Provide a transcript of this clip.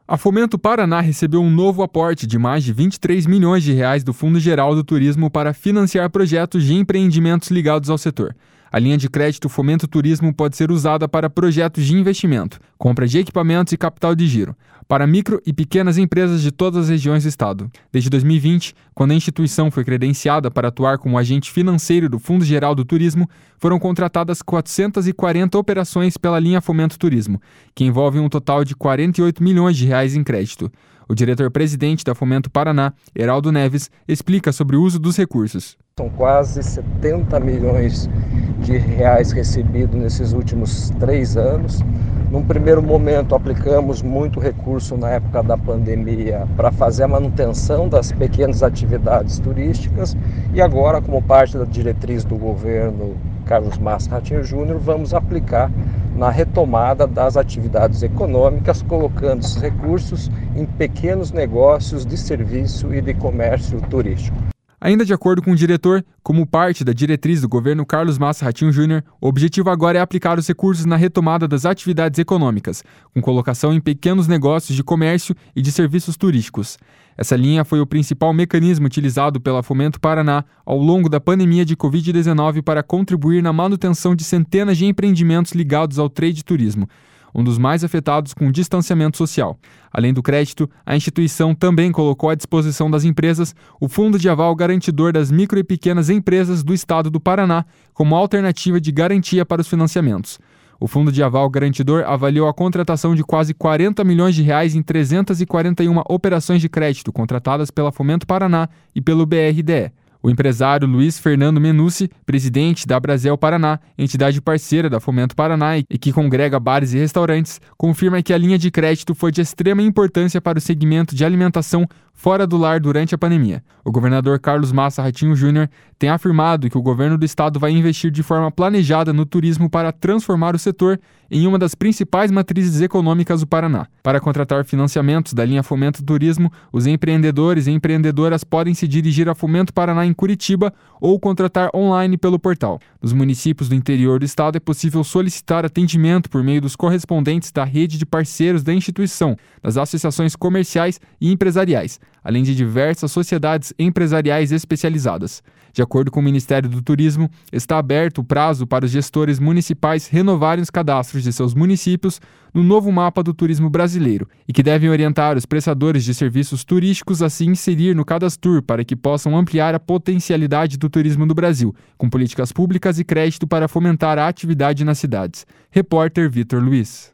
A Fomento Paraná recebeu um novo aporte de mais de R$23 milhões do Fundo Geral do Turismo para financiar projetos de empreendimentos ligados ao setor. A linha de crédito Fomento Turismo pode ser usada para projetos de investimento, compra de equipamentos e capital de giro, para micro e pequenas empresas de todas as regiões do estado. Desde 2020, quando a instituição foi credenciada para atuar como agente financeiro do Fundo Geral do Turismo, foram contratadas 440 operações pela linha Fomento Turismo, que envolve um total de R$48 milhões em crédito. O diretor-presidente da Fomento Paraná, Heraldo Neves, explica sobre o uso dos recursos. São quase R$70 milhões recebidos nesses últimos 3 anos. Num primeiro momento, aplicamos muito recurso na época da pandemia para fazer a manutenção das pequenas atividades turísticas e agora, como parte da diretriz do governo Carlos Massa Ratinho Júnior, vamos aplicar na retomada das atividades econômicas, colocando esses recursos em pequenos negócios de serviço e de comércio turístico. Ainda de acordo com o diretor, como parte da diretriz do governo Carlos Massa Ratinho Júnior, o objetivo agora é aplicar os recursos na retomada das atividades econômicas, com colocação em pequenos negócios de comércio e de serviços turísticos. Essa linha foi o principal mecanismo utilizado pela Fomento Paraná ao longo da pandemia de Covid-19 para contribuir na manutenção de centenas de empreendimentos ligados ao trade turismo, um dos mais afetados com distanciamento social. Além do crédito, a instituição também colocou à disposição das empresas o Fundo de Aval Garantidor das Micro e Pequenas Empresas do Estado do Paraná como alternativa de garantia para os financiamentos. O Fundo de Aval Garantidor avaliou a contratação de quase R$40 milhões em 341 operações de crédito contratadas pela Fomento Paraná e pelo BRDE. O empresário Luiz Fernando Menucci, presidente da Brasel Paraná, entidade parceira da Fomento Paraná e que congrega bares e restaurantes, confirma que a linha de crédito foi de extrema importância para o segmento de alimentação fora do lar durante a pandemia. O governador Carlos Massa Ratinho Júnior tem afirmado que o governo do estado vai investir de forma planejada no turismo para transformar o setor em uma das principais matrizes econômicas do Paraná. Para contratar financiamentos da linha Fomento Turismo, os empreendedores e empreendedoras podem se dirigir a Fomento Paraná em Curitiba ou contratar online pelo portal. Nos municípios do interior do estado é possível solicitar atendimento por meio dos correspondentes da rede de parceiros da instituição, das associações comerciais e empresariais, além de diversas sociedades empresariais especializadas. De acordo com o Ministério do Turismo, está aberto o prazo para os gestores municipais renovarem os cadastros de seus municípios no novo mapa do turismo brasileiro e que devem orientar os prestadores de serviços turísticos a se inserir no Cadastur para que possam ampliar a potencialidade do turismo do Brasil, com políticas públicas e crédito para fomentar a atividade nas cidades. Repórter Vitor Luiz.